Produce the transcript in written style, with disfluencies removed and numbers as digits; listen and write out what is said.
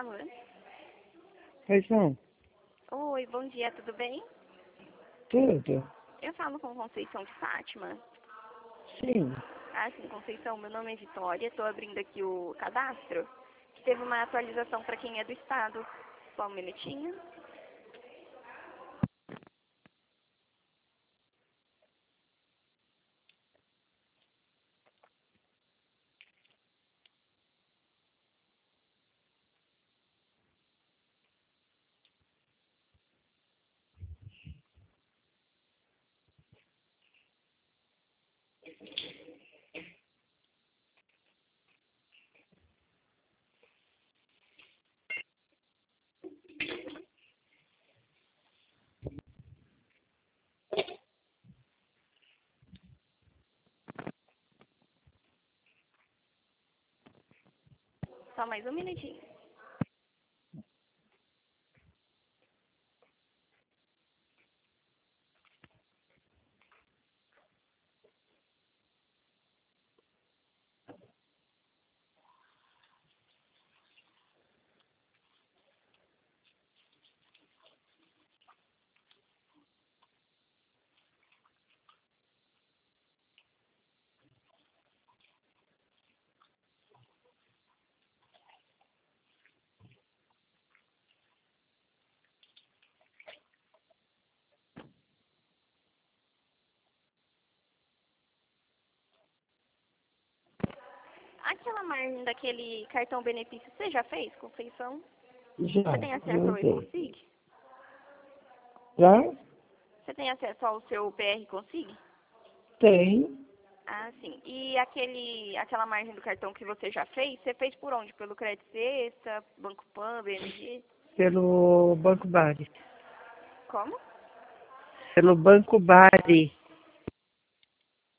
Alô? Pois não, Oi, bom dia, tudo bem? tudo. Eu falo com Conceição de Fátima. Sim. Ah, sim, Conceição, meu nome é Vitória, estou abrindo aqui o cadastro, que teve uma atualização para quem é do estado. Só um minutinho. Só mais um minutinho. Aquela margem daquele cartão benefício, você já fez, Conceição? Já, Você tem já acesso ao usei. e-Consig? Já? Você tem acesso ao seu PR Consig? Tem. Ah, sim. E aquela margem do cartão que você já fez, você fez por onde? Pelo Crédito Sexta, Banco Pan, BMG? Pelo Banco Bari. Como? Pelo Banco Bari.